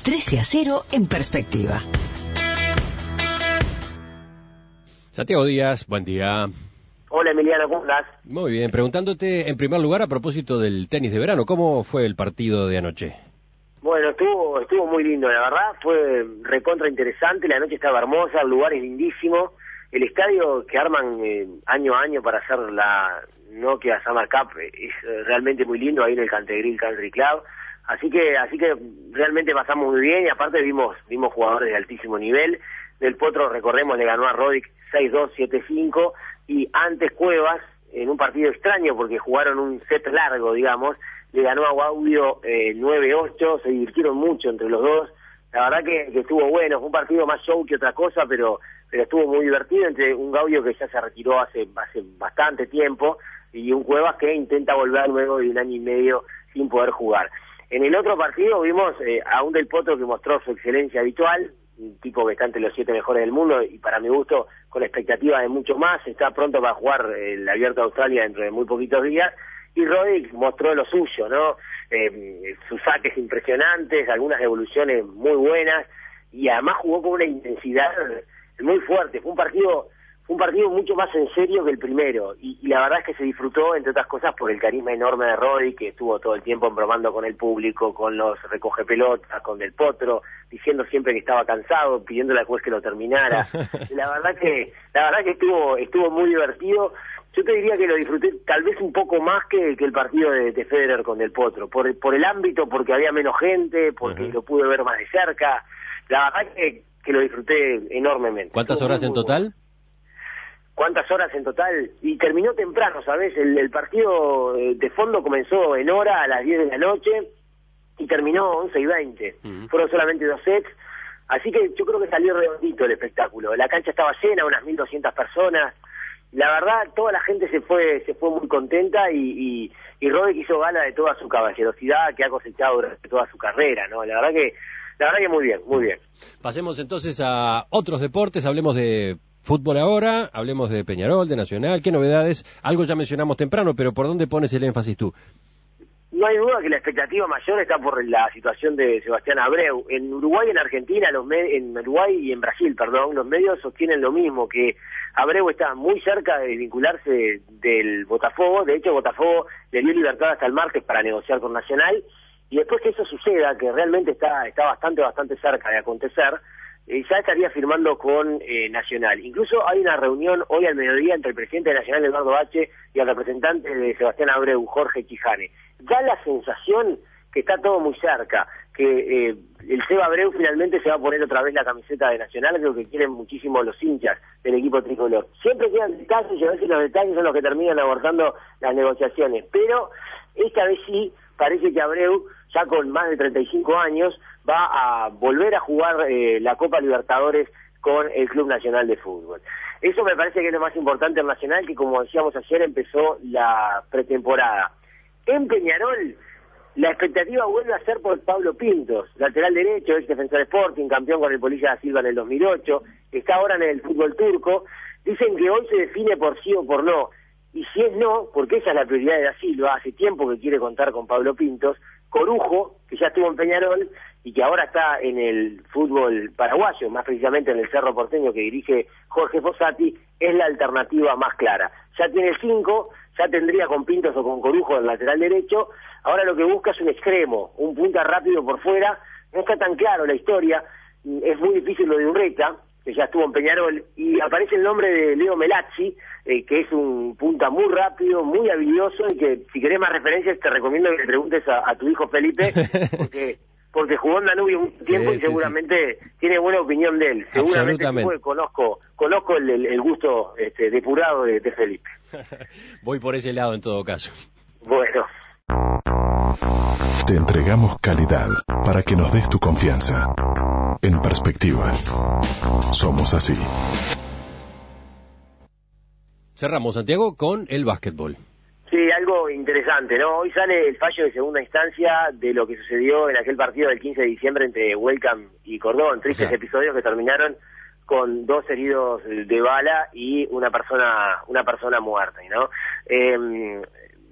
13-0 en perspectiva. Santiago Díaz, buen día. Hola Emiliano, ¿cómo estás? Muy bien, preguntándote en primer lugar a propósito del tenis de verano, ¿cómo fue el partido de anoche? Bueno, estuvo muy lindo, la verdad, fue recontra interesante, la noche estaba hermosa, el lugar es lindísimo, el estadio que arman año a año para hacer la Nokia Summer Cup es realmente muy lindo ahí en el Cantegril Country Club, así que realmente pasamos muy bien y aparte vimos jugadores de altísimo nivel. Del Potro, recordemos, le ganó a Roddick 6-2, 7-5, y antes Cuevas, en un partido extraño porque jugaron un set largo, digamos, le ganó a Gaudio 9-8, se divirtieron mucho entre los dos, la verdad que estuvo bueno, fue un partido más show que otra cosa, pero estuvo muy divertido entre un Gaudio que ya se retiró hace bastante tiempo y un Cuevas que intenta volver luego de un año y medio sin poder jugar. En el otro partido vimos a un Del Potro que mostró su excelencia habitual, un tipo que está entre los 7 mejores del mundo y para mi gusto con expectativa de mucho más, está pronto para jugar el Abierto de Australia dentro de muy poquitos días, y Roddick mostró lo suyo, ¿no? Sus saques impresionantes, algunas devoluciones muy buenas, y además jugó con una intensidad muy fuerte, fue un partido mucho más en serio que el primero, y la verdad es que se disfrutó, entre otras cosas, por el carisma enorme de Roddick, que estuvo todo el tiempo embromando con el público, con los recogepelotas, con Del Potro, diciendo siempre que estaba cansado, pidiéndole al juez que lo terminara. La verdad que estuvo muy divertido. Yo te diría que lo disfruté tal vez un poco más que el partido de Federer con Del Potro, por el ámbito, porque había menos gente, porque lo pude ver más de cerca. La verdad que lo disfruté enormemente. ¿Cuántas horas en total? Bueno. ¿Cuántas horas en total? Y terminó temprano, ¿sabes? El partido de fondo comenzó en hora a las 10 de la noche y terminó 11:20. Fueron solamente 2 sets, así que yo creo que salió redondito el espectáculo. La cancha estaba llena, unas 1.200 personas. La verdad, toda la gente se fue muy contenta y Roddick hizo gala de toda su caballerosidad que ha cosechado durante toda su carrera, ¿no? La verdad que muy bien, muy bien. Pasemos entonces a otros deportes, hablemos de fútbol ahora, hablemos de Peñarol, de Nacional, ¿qué novedades? Algo ya mencionamos temprano, pero ¿por dónde pones el énfasis tú? No hay duda que la expectativa mayor está por la situación de Sebastián Abreu. En Uruguay y en Argentina, en Uruguay y en Brasil, perdón, los medios sostienen lo mismo, que Abreu está muy cerca de vincularse del Botafogo. De hecho, Botafogo le dio libertad hasta el martes para negociar con Nacional, y después que eso suceda, que realmente está bastante cerca de acontecer, ya estaría firmando con Nacional. Incluso hay una reunión hoy al mediodía entre el presidente de Nacional, Eduardo H., y el representante de Sebastián Abreu, Jorge Quijane. Da la sensación que está todo muy cerca, que el Seba Abreu finalmente se va a poner otra vez la camiseta de Nacional, creo que quieren muchísimo los hinchas del equipo tricolor. Siempre quedan detalles y a veces los detalles son los que terminan abortando las negociaciones, pero esta vez sí parece que Abreu, ya con más de 35 años, va a volver a jugar la Copa Libertadores con el Club Nacional de Fútbol. Eso me parece que es lo más importante en Nacional, que como decíamos ayer empezó la pretemporada. En Peñarol, la expectativa vuelve a ser por Pablo Pintos, lateral derecho, ex Defensor Sporting, campeón con el Polilla da Silva en el 2008, está ahora en el fútbol turco. Dicen que hoy se define por sí o por no, y si es no, porque esa es la prioridad de da Silva, hace tiempo que quiere contar con Pablo Pintos. Corujo, que ya estuvo en Peñarol y que ahora está en el fútbol paraguayo, más precisamente en el Cerro Porteño que dirige Jorge Fossati, es la alternativa más clara. Ya tiene 5, ya tendría con Pintos o con Corujo el lateral derecho, ahora lo que busca es un extremo, un punta rápido por fuera. No está tan claro la historia, es muy difícil lo de Urreta, que ya estuvo en Peñarol, y aparece el nombre de Leo Melazzi, que es un punta muy rápido, muy habilidoso, y que si querés más referencias te recomiendo que le preguntes a tu hijo Felipe, porque jugó en Danubio un tiempo y seguramente tiene buena opinión de él. Seguramente conozco el gusto depurado de Felipe. Voy por ese lado en todo caso. Bueno. Te entregamos calidad para que nos des tu confianza. En perspectiva, somos así. Cerramos, Santiago, con el básquetbol. Sí, algo interesante, ¿no? Hoy sale el fallo de segunda instancia de lo que sucedió en aquel partido del 15 de diciembre entre Welcome y Cordón. Tristes episodios que terminaron con 2 heridos de bala y una persona muerta, ¿no?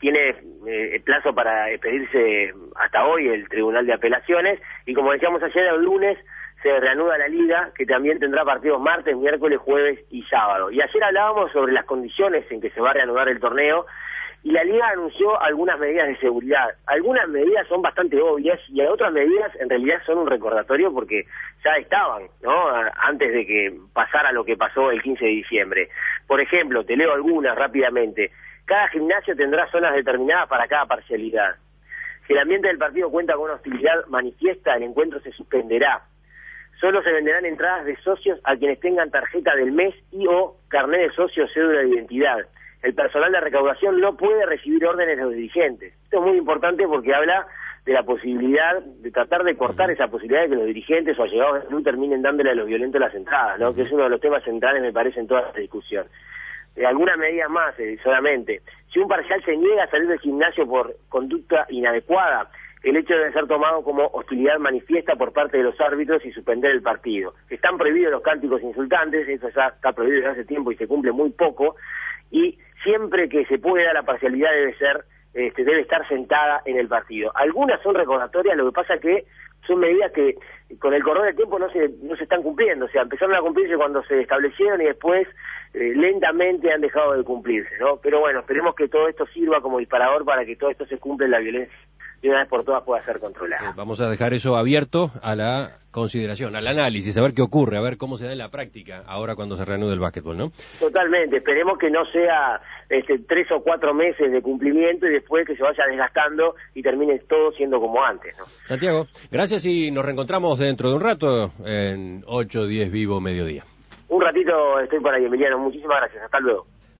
tiene plazo para expedirse hasta hoy el Tribunal de Apelaciones, y como decíamos ayer, el lunes se reanuda la Liga, que también tendrá partidos martes, miércoles, jueves y sábado. Y ayer hablábamos sobre las condiciones en que se va a reanudar el torneo, y la Liga anunció algunas medidas de seguridad. Algunas medidas son bastante obvias, y otras medidas en realidad son un recordatorio porque ya estaban, ¿no?, antes de que pasara lo que pasó el 15 de diciembre. Por ejemplo, te leo algunas rápidamente. Cada gimnasio tendrá zonas determinadas para cada parcialidad. Si el ambiente del partido cuenta con una hostilidad manifiesta, el encuentro se suspenderá. Solo se venderán entradas de socios a quienes tengan tarjeta del mes y o carnet de socio o cédula de identidad. El personal de recaudación no puede recibir órdenes de los dirigentes. Esto es muy importante porque habla de la posibilidad de tratar de cortar esa posibilidad de que los dirigentes o allegados del club terminen dándole a los violentos las entradas, ¿no?, que es uno de los temas centrales, me parece, en toda esta discusión. Algunas medidas más, solamente. Si un parcial se niega a salir del gimnasio por conducta inadecuada, el hecho debe ser tomado como hostilidad manifiesta por parte de los árbitros y suspender el partido. Están prohibidos los cánticos insultantes, eso ya está prohibido desde hace tiempo y se cumple muy poco, y siempre que se pueda la parcialidad debe estar sentada en el partido. Algunas son recordatorias, lo que pasa que son medidas que con el correr del tiempo no se están cumpliendo, o sea, empezaron a cumplirse cuando se establecieron y después lentamente han dejado de cumplirse, ¿no? Pero bueno, esperemos que todo esto sirva como disparador para que todo esto se cumpla en la violencia y una vez por todas pueda ser controlada. Vamos a dejar eso abierto a la consideración, al análisis, a ver qué ocurre, a ver cómo se da en la práctica ahora cuando se reanude el básquetbol, ¿no? Totalmente, esperemos que no sea 3 o 4 meses de cumplimiento y después que se vaya desgastando y termine todo siendo como antes, ¿no? Santiago, gracias y nos reencontramos dentro de un rato en 8:10 Vivo Mediodía. Un ratito estoy por ahí, Emiliano, muchísimas gracias, hasta luego.